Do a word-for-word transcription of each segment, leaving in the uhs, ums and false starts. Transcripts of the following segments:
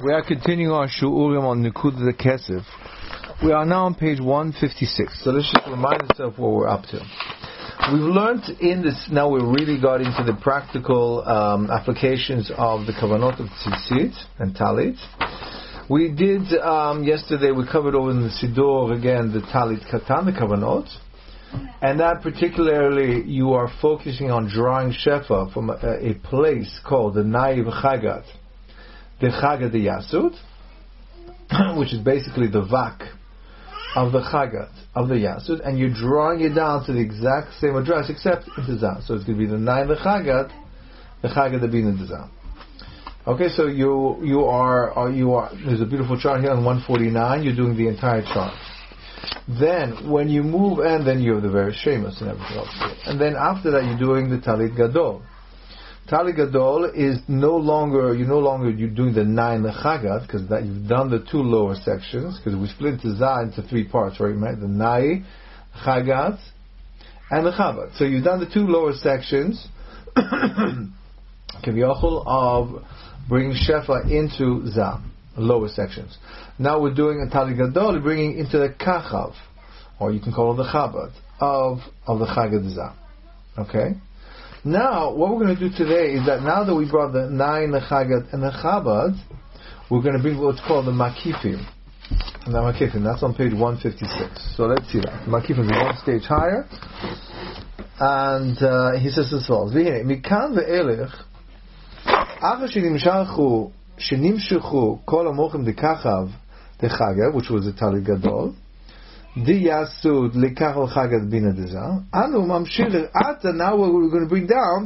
We are continuing our Shu'urim on Nekudat Kesef. We are now on page one fifty-six. So let's just remind ourselves what we're up to. We've learned in this, now we're really got into the practical um, applications of the Kavanot of Tzitzit and Talit. We did, um, yesterday, we covered over in the Siddur again the Talit Katan, the Kavanot. And that particularly, you are focusing on drawing Shefa from a, a place called the Naiv Chagat, the Chagat de Yasud, which is basically the Vak of the Chagat of the Yasud, and you're drawing it down to the exact same address except into Zah. So it's going to be the Naiv Chagat, the Chagat de Bina de Zah. Okay, so you you are, are you are. There's a beautiful chart here on one forty-nine. You're doing the entire chart. Then, when you move, and then you have the various shemas and everything else. And then after that, you're doing the Talit Gadol. Talit Gadol is no longer, you're no longer you're doing the nine Chagat, because that you've done the two lower sections, because we split the Zah into three parts, right? The Nai, Chagat, and the Chabat. So you've done the two lower sections, Kaviyachol, of bringing Shefa into Zah, lower sections. Now we're doing a Talit Gadol, bringing into the Kachav, or you can call it the Chabad, of, of the Chagat Zah. Okay? Now, what we're going to do today is that now that we brought the nine, the Chagat, and the Chabad, we're going to bring what's called the Makifim. And the Makifim, that's on page one fifty-six. So let's see that. The Makifim is one stage higher. And uh, he says as follows. Mikan ve'elech, Acha shenimshachu, shenimshachu, kol amochim de Kachav, the Chagat, which was the Talit Gadol, Di Yasud Lekachal Chagat Bina de Zah. Anu Mamshir Ata. Now what we're going to bring down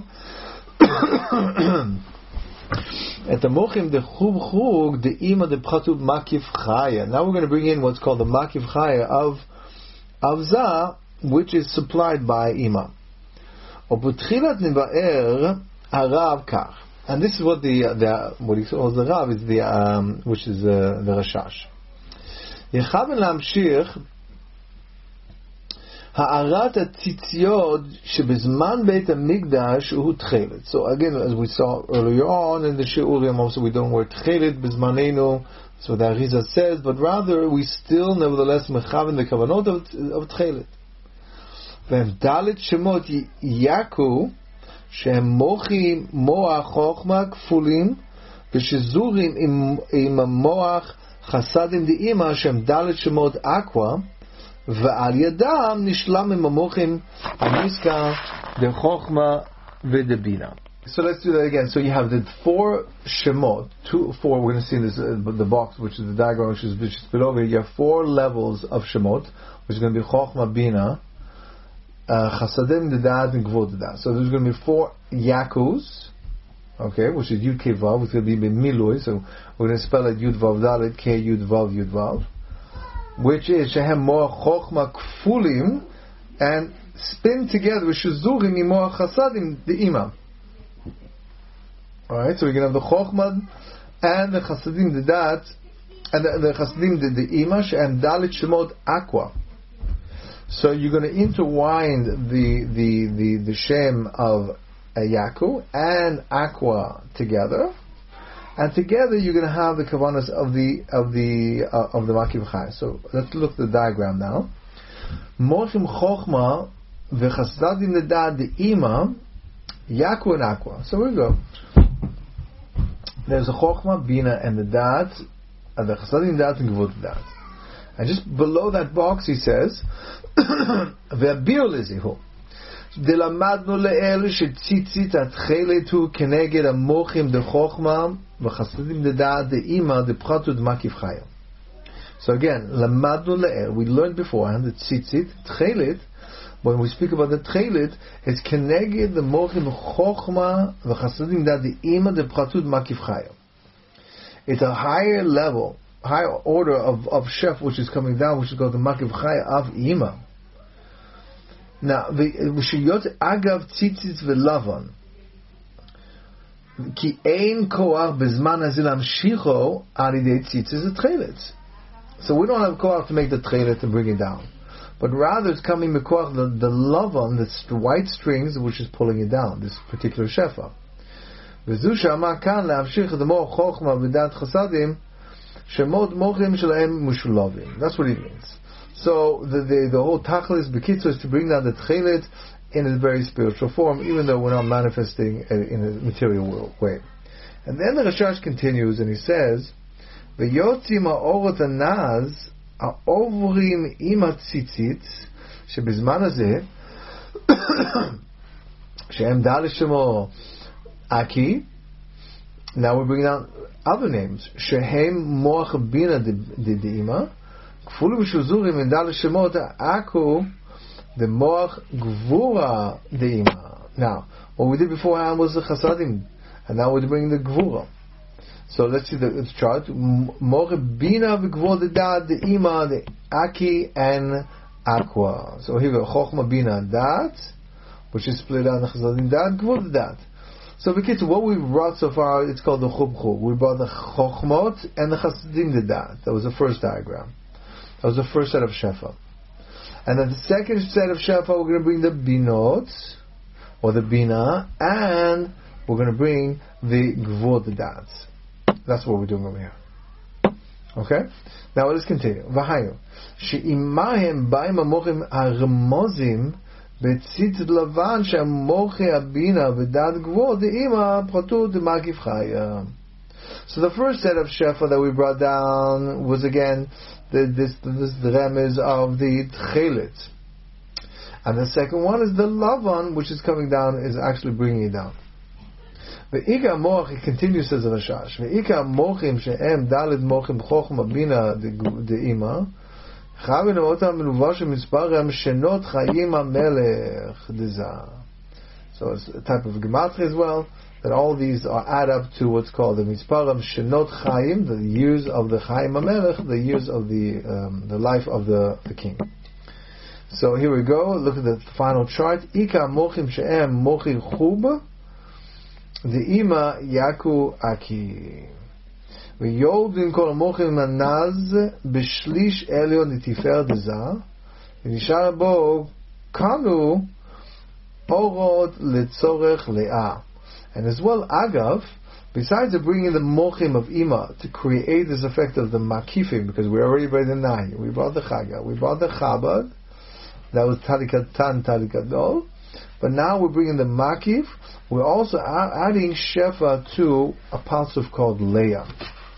at the Mochim the Chub Chug the Ima the Pchatub Makif Chaya. Now we're going to bring in what's called the Makif Chaya of of Zah, which is supplied by Ima. Obutchilat Nibaer Harav Kach. And this is what the the what he calls the Rav is the um, which is uh, the Rashash. Yechaven Lamshir. Ha'arat ha'tzitziot shebezman beit hamikdash hu tchelet. So again, as we saw earlier on in the Shi'urim, also we don't wear tchelet bezmanenu. That's what the Arizal says, but rather we still nevertheless mechaven the kavanot of, of tchelet. V'hem dalet shemot yaku shehem mochim moach chochma kfulim v'shezurim im im moach chasadim di'ima shehem dalet shemot aqua. V'al yadam nishlam imamochim amiska de chochma v'debina. So let's do that again. So you have the four shemot, two, four. We're going to see in this uh, the box, which is the diagram, which is, which is below here. You have four levels of shemot, which is going to be chochma, bina, chasadim, dedad, and gvod dedad. So there's going to be four yakus, okay, which is yud kei vav, which is going to be milui. So we're going to spell it yud vav dalet, k yud vav yud vav, which is shehem moach chochma kfulim, and spin together with shezurim imoach chasadim the imam. All right, so we're going to have the chochma and the chasadim the dat, and the, the chasadim the, the imash, and dalit shemot aqua. So you're going to intertwine the the the, the shem of a yaku and aqua together. And together you're going to have the kavanas of the of the uh, of the Makif Chai. So let's look at the diagram now. Mochim chochma v'chasadim nedad the ima yaku and aqua. So we go. There's a chochma, bina, and the dad, and the chasadim dad and gvut dad. And just below that box he says, ve'abir lezihu. דלמדנו לאל שציצית התחילת הוא כנגד המוחים דחוכמה וחסדים דדעת דאימא דפחתו דמקיף חיה. So again, למדנו לאל, we learned beforehand that tzitzit, tchelet, when we speak about the tchelet, it's כנגד המוחים חוכמה וחסדים דעת דאימא דפחתו דמקיף חיה. It's a higher level, higher order of, of chef which is coming down, which is called the makif chaya of ima. Now, v'shiyot agav tzitzit v'lavan, ki ein koach bezman hazil amshicho alidei tzitzit v'tchelet. So we don't have koach to make the tchelet and bring it down, but rather it's coming mekoach the, the lavan, the white strings which is pulling it down. This particular shefa. וזו שאמר כאן להמשיך את המוח חוכמה ודעת חסדים שמות מוחים שלהם משולבים. That's what it means. So the, the, the whole tachlis bekitzu is to bring down the tchelet in a very spiritual form, even though we're not manifesting in a material world way. And then the Rashash continues and he says, "V'yotzim ha'orot hanaz ha'ovrim im hatzitzit shebizman hazeh shehem dal shemo Aki." Now we're bringing down other names. Shehem moach bina de deima kfulu v'shuzurim in dal shemot aku the moach gvura deima. Now what we did beforehand was the chasadim, and now we're bringing the gvura. So let's see the, the chart. Moach bina v'gvura de dad deima the aki and aqua. So here we go. Chochma bina dat, which is split out the chasadim dad gvura dat. So, because what we brought so far, it's called the Chub. We brought the Chochmot and the Chasidim Dedat. That was the first diagram. That was the first set of Shefa. And then the second set of Shefa, we're going to bring the Binot, or the Bina, and we're going to bring the Gvur Dedat. That's what we're doing over here. Okay? Now let's continue. Vahayu. She'imahem ba'im amochim ha'remozim בציץ לבן שהמוחי הבינה ודעת גבוה דאימא פרטות דמקיף חיה. So the first set of shefa that we brought down was again the, this, this the remez of the tchelet, and the second one is the lavan, which is coming down, is actually bringing it down. Ve'ika moch, it continues, says Rashash, ve'ika mochim she'em dalet mochim chochma bina de'ima חייבים אותם מלובש מספרם שנות חיים המלך דזה. So it's a type of gematria as well, that all these are add up to what's called the misparam shenot chayim, the years of the Chaim HaMelech, the years of the um, the life of the, the king. So here we go. Look at the final chart. Ika mochim she'em mochi chub, the ima yaku aki. ויולדים כל המוחים הנז בשליש עליון לתפאר דזה ונשאר בו כנו אורות לצורך לאה. And as well, agav, besides bringing the mochim of Ima to create this effect of the makifim, because we already brought the Nahi, we brought the Chaga, we brought the Chabad, that was Talikatan, Talikadol, but now we're bringing the makif, we're also adding Shefa to a pasuk called Leah.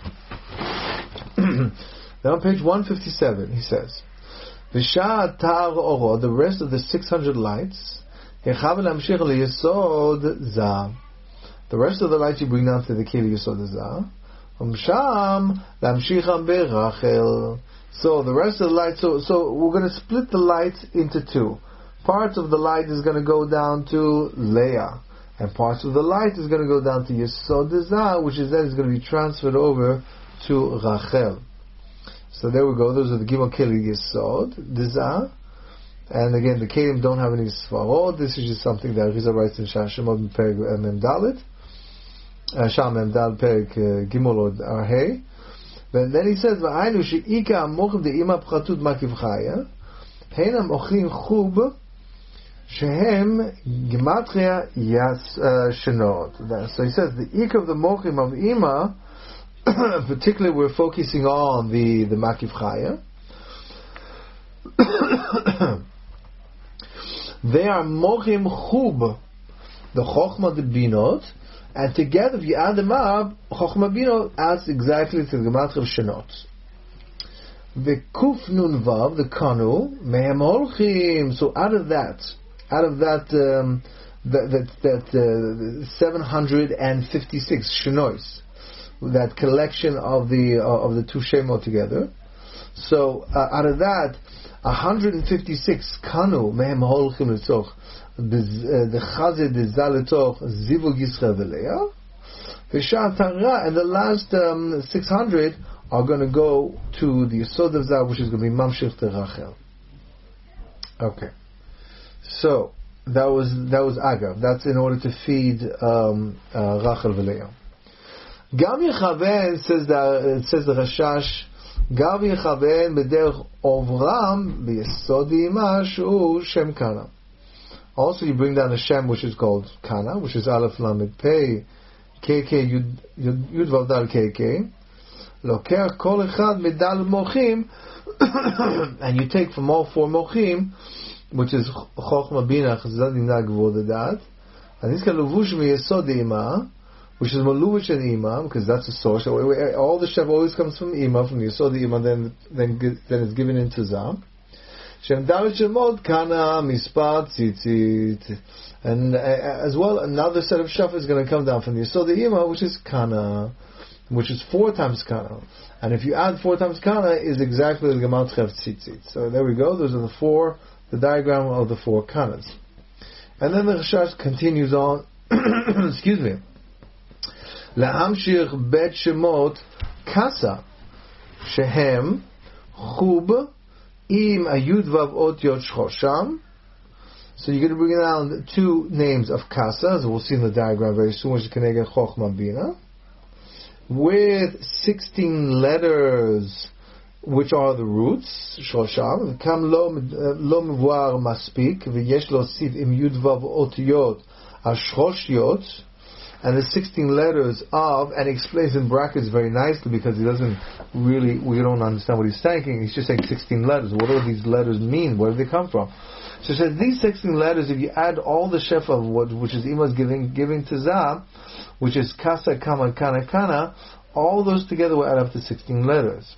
Now on page one fifty-seven, he says, "V'sha tar oro," the rest of the six hundred lights, hechav lamshich leyesod za. The rest of the lights you bring down to the keli yesod za. Umsham lamshicham berachel. So the rest of the lights. So so we're going to split the lights into two. Parts of the light is going to go down to Leah, and parts of the light is going to go down to Yesod za, which is then is going to be transferred over to Rachel. So there we go. Those are the Gimel Keli Yesod Deza, and again the Kelim don't have any Sfarod. This is just something that Rizal writes in Shah Shemot Perek Mem Dalet, Shah Mem Dal Perek Gimel Od Arhei. But then he says, "Va'aynu she'ika amochim de'ima pchatut makiv chaya, heinam ochim chub shehem gematria yas shenot." So he says the ik of the mochim of ima. Particularly, we're focusing on the the Makiv Chaya. They are Mochim Chub, the Chochma the Binot, and together, if you add them up, Chochma Binot adds exactly to the Gematria of Shenot. The Kuf Nun Vav, the Kanu, Mehem Holchim. So out of that, out of that, um, that that, that uh, seven hundred fifty-six Shenois. That collection of the uh, of the two shemot together. So uh, out of that, one hundred fifty-six kanu mehem holchim letoch the chazed zaletoch zivug Yisrael v'Leah. V'shah tara, and the last um, six hundred are going to go to the Yesod of Zav, which is going to be mamshich to Rachel. Okay, so that was that was agav. That's in order to feed um, uh, Rachel v'Leah. Gam Yechaven, says the says the Rashash, Gam Yechaven b'derech Ovram b'yesod ima shu Shem Kana. Also, you bring down a Shem which is called Kana, which is Aleph Lamed Pei K K Yud Yud Vav Dal K K. Loker kol echad medal mochim, and you take from all four mochim, which is Chochma Bina Chesed Imna Gvur Dadat, and this can levush miyesod Ima, which is Maluvish and Ima, because that's the source. So all the Shev always comes from Ima, from Yesod Ima, then then then it's given into Zah. Shem Dalet Shemot Kana Mispar Tzitzit, and uh, as well another set of Shev is going to come down from Yesod Ima, which is Kana, which is four times Kana. And if you add four times Kana, is exactly the Gematria Chev Tzitzit. So there we go. Those are the four, the diagram of the four Kanas. And then the Rashash continues on. Excuse me. La'amshich bet shemot kasa shehem chub im ayud vav otiot shchosham. So you're going to bring down two names of kasa, as we'll see in the diagram very soon, which is Keneged Chochma Bina, with sixteen letters, which are the roots, shosham. Kam lo lo mevuar maspik, v'yesh lo siv im yud vav otiyot ashroshiyot, and the sixteen letters of, and he explains in brackets very nicely because he doesn't really, we don't understand what he's saying. He's just saying sixteen letters. What do these letters mean? Where do they come from? So he says these sixteen letters, if you add all the shefa of what, which is Ima's giving, giving to Zah, which is Kasa, Kama, Kana, Kana, all those together will add up to sixteen letters.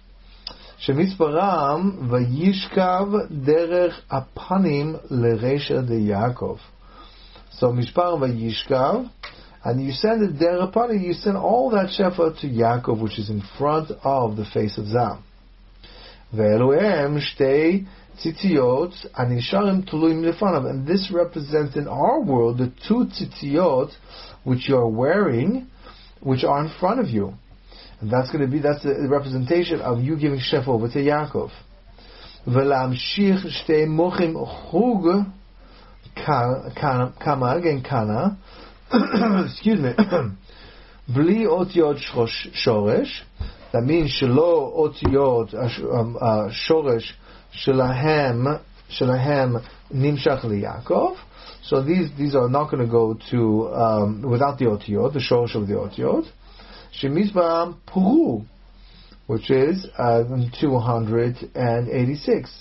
Shemisparam vayishkav derech apanim leresha de Yaakov. So mishparam vayishkav, and you send it derech apanim, you send all that shefa to Yaakov, which is in front of the face of Zah. Ve'eluhem shtei tzitziot anisharim tuluim lefanav, and this represents in our world the two tzitziot which you are wearing, which are in front of you. And that's going to be, that's the representation of you giving Shef over to Yaakov. V'lamshich shtei mochim chug kama, again kana, excuse me, bli otiyot shoresh, that means shelo otiyot shoresh shelahem shelahem nimshach liYaakov. So these these are not going to go to um, without the otiyot, the shoresh of the otiyot. Shemisbam Puru, which is uh, two hundred eighty-six.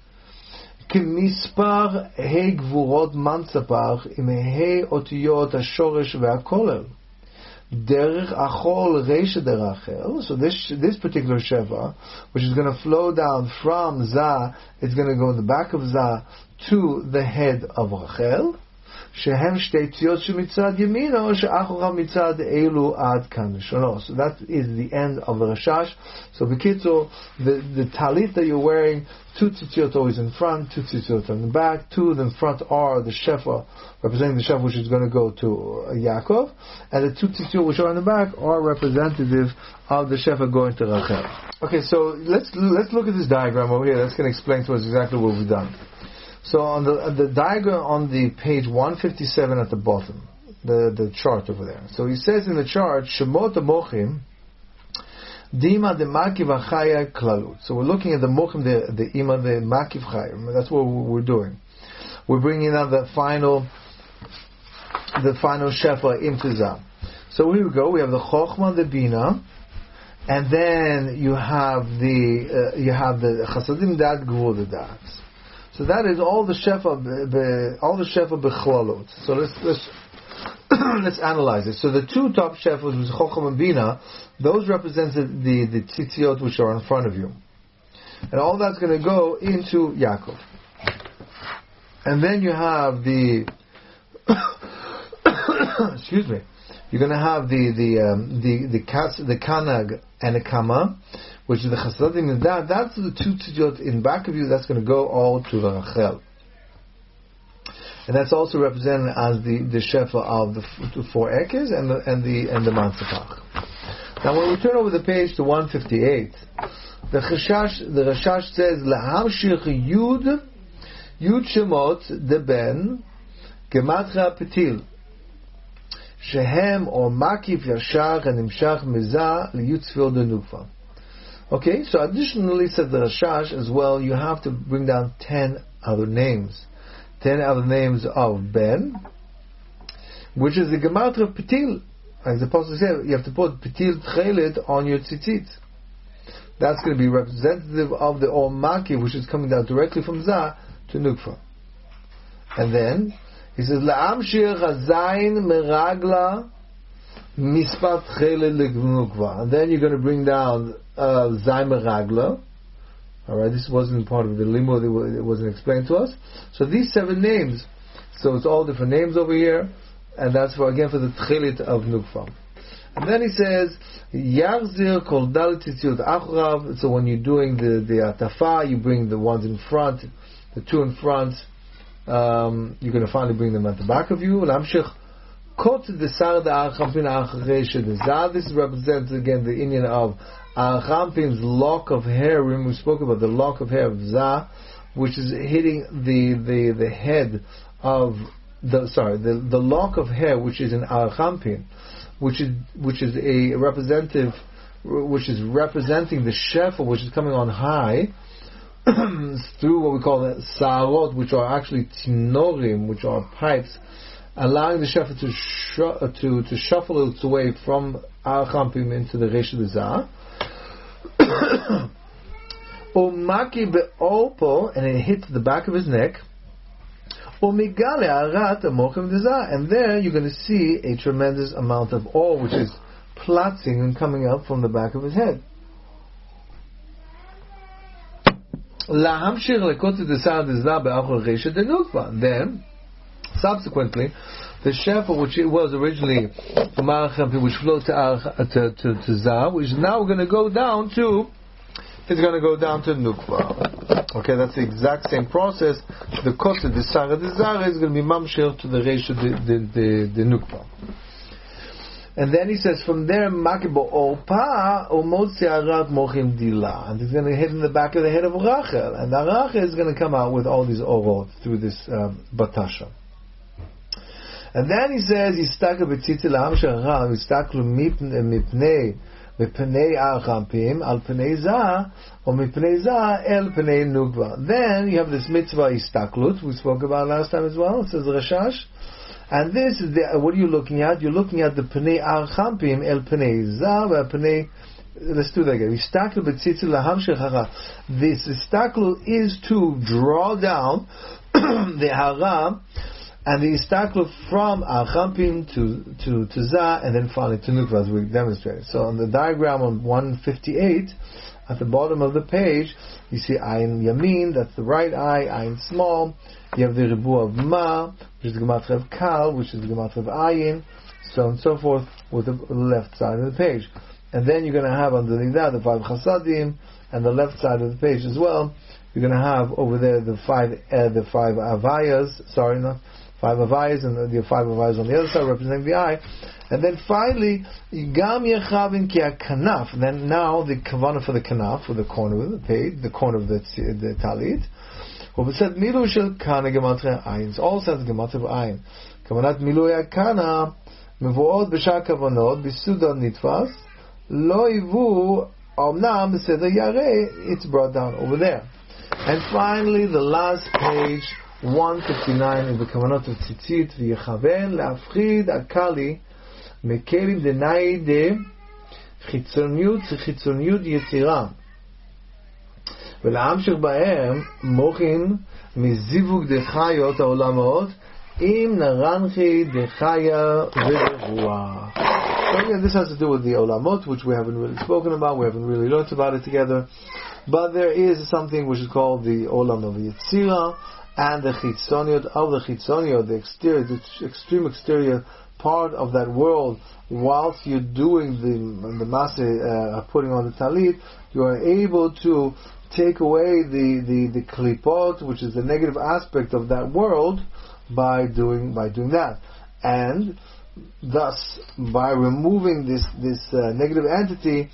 Kemispar Hei Gvurot Mansapach Im Hei Otiyot HaShoresh VeHaKolel Derech Achol Reisha Derachel. So this this particular Sheva, which is going to flow down from Zah, it's going to go in the back of Zah to the head of Rachel. Shehem shtei tziyot shemitzad yemino she'achorav mitzad elu ad kan shono. So that is the end of the Rashash. So b'kitzur, the the talit that you're wearing, two tzitziot always in front, two tzitziot on the back. Two in front are the shefa, representing the shefa which is going to go to uh, Yaakov, and the two tzitziot which are on the back are representative of the shefa going to Rachel. Okay, so let's let's look at this diagram over here. That's going to explain to us exactly what we've done. So on the the diagram on the page one fifty-seven at the bottom, the, the chart over there. So he says in the chart, Shemot Mochim, Dima de Makiv Achaya Klalut. So we're looking at the Mochim, the, the Ima, the Makiv Chaya. That's what we're doing. We're bringing out the final, the final Shefa into Zah. So here we go. We have the Chochma, the Bina, and then you have the uh, you have the Chasadim Dat Gvur Dat. So that is all the shefa, be, all the shefa bechlolot. So let's let's let's analyze it. So the two top shefas, which is Chochma and Bina, those represent the the tzitziot which are in front of you, and all that's going to go into Yaakov. And then you have the excuse me. You're going to have the the um, the the kas, the kanag and the kama, which is the chasadim, and that that's the two tzitziot in back of you. That's going to go all to the Rachel, and that's also represented as the, the shefa of the, the four ekes and the and the and the mansapach. Now, when we turn over the page to one fifty-eight, the Rashash the Rashash says lahamshich yud yud shemot de ben gematria petil shehem or makif yashar and imshach mezah liyut tzvil de nukva. Okay, so additionally, said the Rashash as well, you have to bring down ten other names. Ten other names of Ben, which is the Gematria of Petil. as the apostle said, you have to put Petil Tchelet on your tzitzit. That's going to be representative of the Or Maki, which is coming down directly from Zah to Nukva. And then he says, La'amshir Chazayin Meragla Mispat Tchelet L'Nukva. And then you're going to bring down uh, Zay Meragla. Alright, this wasn't part of the limbo, it wasn't explained to us. So these seven names, so it's all different names over here, and that's for, again, for the Tchelet of Nukva. And then he says, Yarzir Kol Dalet Tzitzit Achrav. So when you're doing the, the Atafa, you bring the ones in front, the two in front, um, you're going to finally bring them at the back of you. Lamshich Kot Desar Da'achampin Acharei Shedezah. This represents again the Indian of Achampin's lock of hair. Remember we spoke about the lock of hair of Zah, which is hitting the, the, the head of the sorry the, the lock of hair which is in Achampin, which is which is a representative, which is representing the shefa which is coming on high through what we call the sa'arot, which are actually tinorim, which are pipes, allowing the shefa to sh- to to shuffle its way from Achampin into the Reish Zah. Umaki be'opo, and it hits the back of his neck. Umigale arat amochim dezah, and there you're going to see a tremendous amount of oil which is platzing and coming up from the back of his head. Lahamshir lekot dezah dezah be'achor reisha denukva. Then, subsequently, the shefa, which it was originally from Achampin, which flowed to, uh, to, to, to Zah, which is now going to go down to, is going to go down to Nukva. Okay, that's the exact same process. The kote, the Sarah, the Zara is going to be mamshir to the Reisha, the, the, the, the Nukva. And then he says, from there, Makibo Opa, Omot Searat Mochim Dila. And he's going to hit in the back of the head of Rachel. And the Rachel is going to come out with all these orot through this um, Batasha. And then he says, Yistaklu b'tzitzi la'am sha'acham, Yistaklu mipnei, mipnei achampim, al pnei zah, or mipnei zah, el pnei nukva. Then you have this mitzvah Yistaklut, we spoke about last time as well, it says Rashash. And this is the, what are you looking at? You're looking at the pnei achampim, el pnei zah, el pnei, let's do that again. Yistaklu b'tzitzi la'am sha'acham. This Yistaklu is to draw down the haram, and the istaklu from Achampim to to to Zah, and then finally to Nukva, as we demonstrated. So on the diagram on one fifty-eight, at the bottom of the page, you see Ayin Yamin, that's the right eye, Ayin small. You have the Ribu of Ma, which is the Gematria of Kal, which is the Gematria of Ayin, so on and so forth, with the left side of the page. And then you're going to have underneath that the five Chasadim, and the left side of the page as well. You're going to have over there the five uh, the five Avayas, sorry, not five avayas, and the five avayas on the other side representing the eye. And then finally, Gam Yechavin Ki HaKanaf. Then now the kavanah for the kanaf, for the corner of the page, the corner of the, the talit. Well, it said Milu Shel Kana Gematria Ayin. It's all says Gematria of Ayin. Kavanat Milu Yakana Mevuot B'Shar Kavanot B'Suda Nitfas Lo Yivu Omnam B'Seder Yareh. It's brought down over there. And finally, the last page, one fifty-nine, is the kavanot of tzitzit v'yechaven le'afchid akali mekelim denai de chitzoniut chitzoniut yetzira ולהמשיך בהם מוחין מזיווג דחיות העולמות עם נרנחי דחיה ורוח. So again, this has to do with the olamot, which we haven't really spoken about, we haven't really learned about it together, but there is something which is called the olam of Yetzira, and the chitzoniot of the chitzoniot, the exterior, the extreme exterior part of that world. Whilst you're doing the the maseh, uh, putting on the talit, you are able to take away the, the, the klipot, which is the negative aspect of that world, by doing by doing that. And thus, by removing this this uh, negative entity,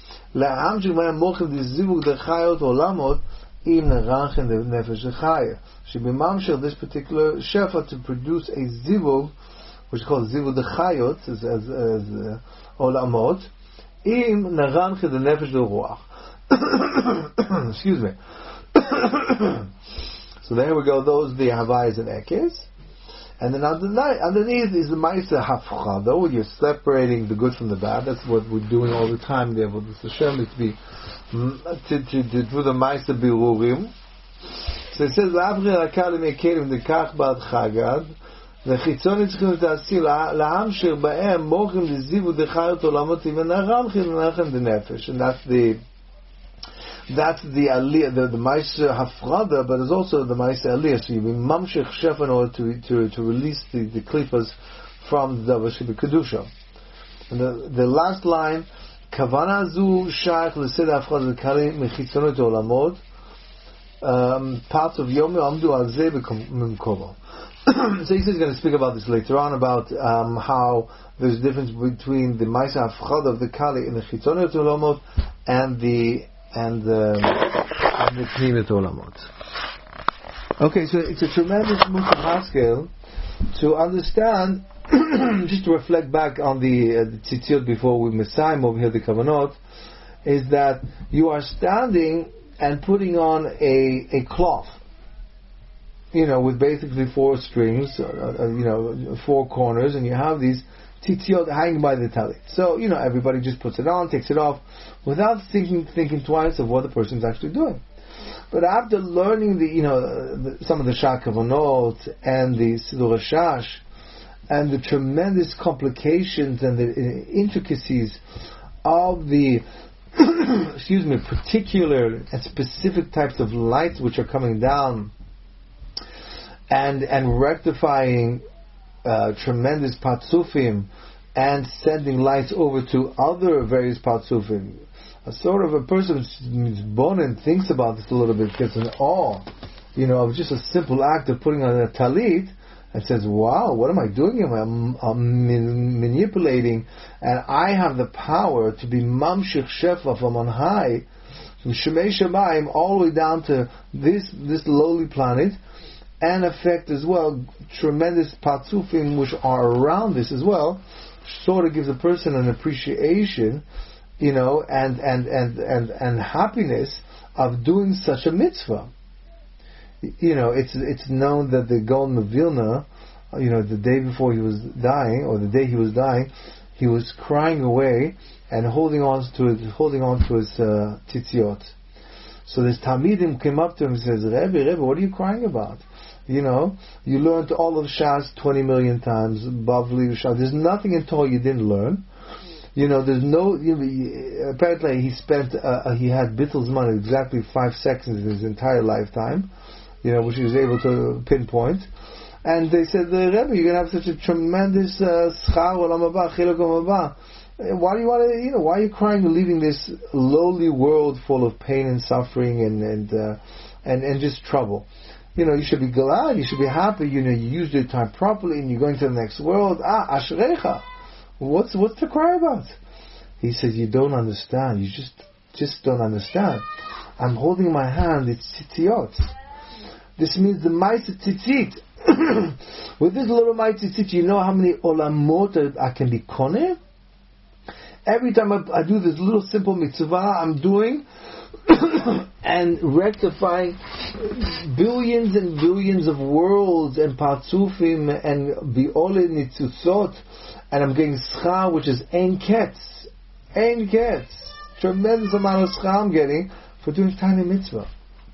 this particular shefa to produce a zivug, which is called zivug dechayot, as as, as uh, olamot, im naranche the nefesh the ruach. Excuse me. So there we go. Those the havayas and ekes. And then underneath, underneath is the Ma'aseh Hafchada, where you're separating the good from the bad. That's what we're doing all the time there. With the Hashem, is to be to, to, to do the Ma'aseh Birurim. So it says, "La'avri rakal mekelim dekach bad chagad." The chitzoni tzrichim ta'asi la'am shir ba'em mochim lezivu dechayot olamot v'naramchim v'nachem denefesh. And that's the that's the aliyah, the, the Ma'aseh Hafrada, but it's also the Ma'aseh aliyah. So you mean mamshich shef in order to to to release the the klipas from the Davash Kedusha. And the the last line, kavana zu shaykh l'seder Hafrada kari mechitzonot olamot. Um, parts of Yom Amdu Al Zeh B'Mimkomo. So he says he's going to speak about this later on, about um, how there's a difference between the Ma'aseh Hafchada of the Kali in the Chitzoniyot Olamot and the and the and the Pnimiyot Olamot. Okay, so it's a tremendous Musar Haskel to understand, just to reflect back on the, uh, the Tzitziot before we Messiah over here, the Kavanot, is that you are standing and putting on a a cloth, you know, with basically four strings, uh, uh, you know, four corners, and you have these titiot hanging by the talit. So, you know, everybody just puts it on, takes it off, without thinking thinking twice of what the person's actually doing. But after learning the, you know, the, some of the Shakavanot and the Sidur Hashash, and the tremendous complications and the uh, intricacies of the excuse me, particular and specific types of lights which are coming down, and and rectifying uh, tremendous patzufim, and sending lights over to other various patzufim. A sort of a person who's born and thinks about this a little bit gets an awe, you know, of just a simple act of putting on a talit, and says, wow, what am I doing here? I'm, I'm manipulating, and I have the power to be mamshich shefa from on high, from Shemei Shemayim all the way down to this this lowly planet, and affect as well tremendous patzufim which are around this as well. Sort of gives a person an appreciation, you know, and and and and, and happiness of doing such a mitzvah. You know, it's it's known that the Gaon of Vilna, you know, the day before he was dying, or the day he was dying, he was crying away and holding on to his, holding on to his uh, titziot. So this Talmidim came up to him and says, Rebbe, Rebbe, what are you crying about? You know, you learned all of Shas twenty million times, Bavli Shas. There's nothing in Torah you didn't learn. You know, there's no. You know, apparently, he spent. Uh, he had Bittel's money exactly five seconds in his entire lifetime. You know, which he was able to pinpoint. And they said, the Rebbe, you're going to have such a tremendous schar olam haba, chiluk olam haba. Why do you want to, you know, why are you crying and leaving this lowly world full of pain and suffering and and uh, and, and just trouble? You know, you should be glad, you should be happy, you know, you used your time properly and you're going to the next world. Ah, ashrecha. What's, what's to cry about? He says, you don't understand, you just, just don't understand. I'm holding my hand, it's tzitziot. This means the Ma'aseh tzitzit. With this little Ma'aseh tzitzit, you know how many olamot I can be koneh? Every time I, I do this little simple mitzvah, I'm doing and rectifying billions and billions of worlds and patzufim and bi'ole nitzutzot, and I'm getting schar, which is ein ketz, ein ketz, tremendous amount of schar I'm getting for doing tiny mitzvah.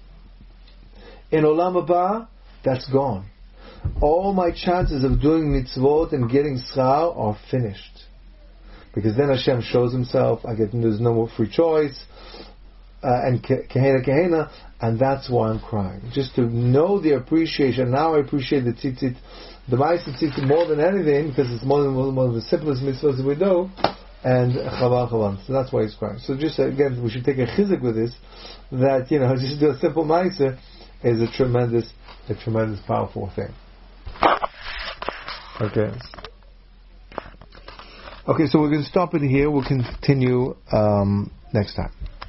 In Olam Haba, that's gone. All my chances of doing mitzvot and getting schar are finished. Because then Hashem shows Himself, I get, there's no more free choice, uh, and kehena kehena, and that's why I'm crying. Just to know the appreciation. Now I appreciate the tzitzit, the Ma'aseh tzitzit more than anything, because it's more than one of the simplest mitzvahs we do, and chaval chaval. So that's why he's crying. So just again, we should take a chizuk with this, that, you know, just do a simple Ma'aseh is a tremendous, a tremendous powerful thing. Okay. Okay, so we're going to stop it here. We'll continue um, next time.